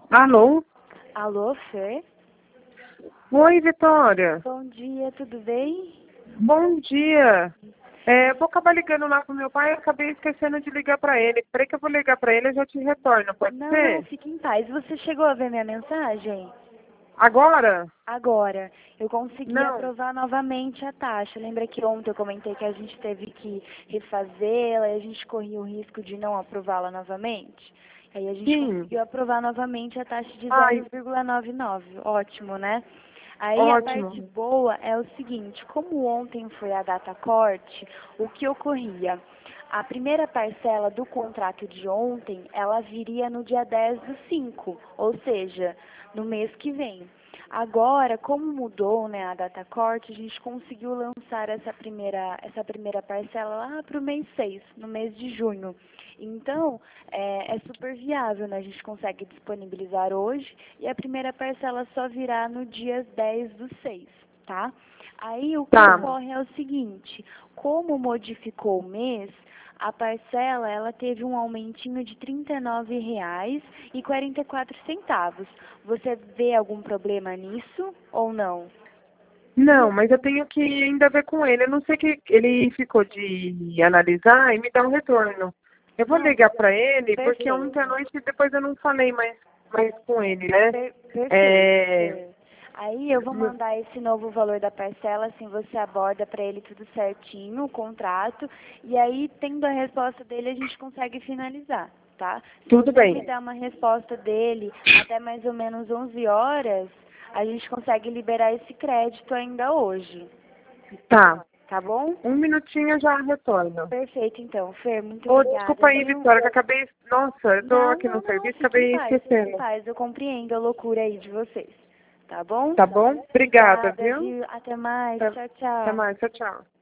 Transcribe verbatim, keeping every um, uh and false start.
Alô? Alô, Fer? Oi, Vitória. Bom dia, tudo bem? Bom dia. É, eu vou acabar ligando lá pro meu pai, eu acabei esquecendo de ligar pra ele. Peraí que eu vou ligar pra ele e já te retorno, pode Não, não, ser? fique em paz. Você chegou a ver minha mensagem? Agora? Agora, eu consegui Não. aprovar novamente a taxa. Lembra que ontem eu comentei que a gente teve que refazê-la e a gente corria o risco de não aprová-la novamente? Aí a gente Sim. conseguiu aprovar novamente a taxa de Ai, zero vírgula noventa e nove. Ótimo, né? Aí a parte ótimo. boa é o seguinte, como ontem foi a data corte, o que ocorria? A primeira parcela do contrato de ontem, ela viria no dia dez do cinco, ou seja, no mês que vem. Agora, como mudou, né, a data corte, a gente conseguiu lançar essa primeira, essa primeira parcela lá para o mês seis, no mês de junho. Então, é, é super viável, né? A gente consegue disponibilizar hoje e a primeira parcela só virá no dia dez do seis, tá? Aí o que Tá. ocorre é o seguinte, como modificou o mês, a parcela ela teve um aumentinho de trinta e nove reais e quarenta e quatro centavos. Você vê algum problema nisso ou não? Não, mas eu tenho que ainda ver com ele. Eu não sei que ele ficou de analisar e me dar um retorno. Eu vou Não, ligar pra ele, porque perfeito. ontem à noite depois eu não falei mais, mais com ele, né? Per- perfeito. É... É. Aí eu vou mandar esse novo valor da parcela, assim você aborda para ele tudo certinho, o contrato, e aí tendo a resposta dele a gente consegue finalizar, tá? Se Tudo você me bem. dá uma resposta dele até mais ou menos onze horas, a gente consegue liberar esse crédito ainda hoje, Tá. tá bom? Um minutinho eu já retorno. Perfeito então, Fer, muito Ô, obrigada, desculpa aí, viu? Vitória, que eu acabei... Nossa, eu tô Não, aqui no não, não, serviço, fique em acabei paz, fique em esquecendo. paz, eu compreendo a loucura aí de vocês, tá bom? Tá bom? Obrigada, Obrigada, viu? viu? Até mais. Até, Tchau, até tchau. mais, tchau, tchau.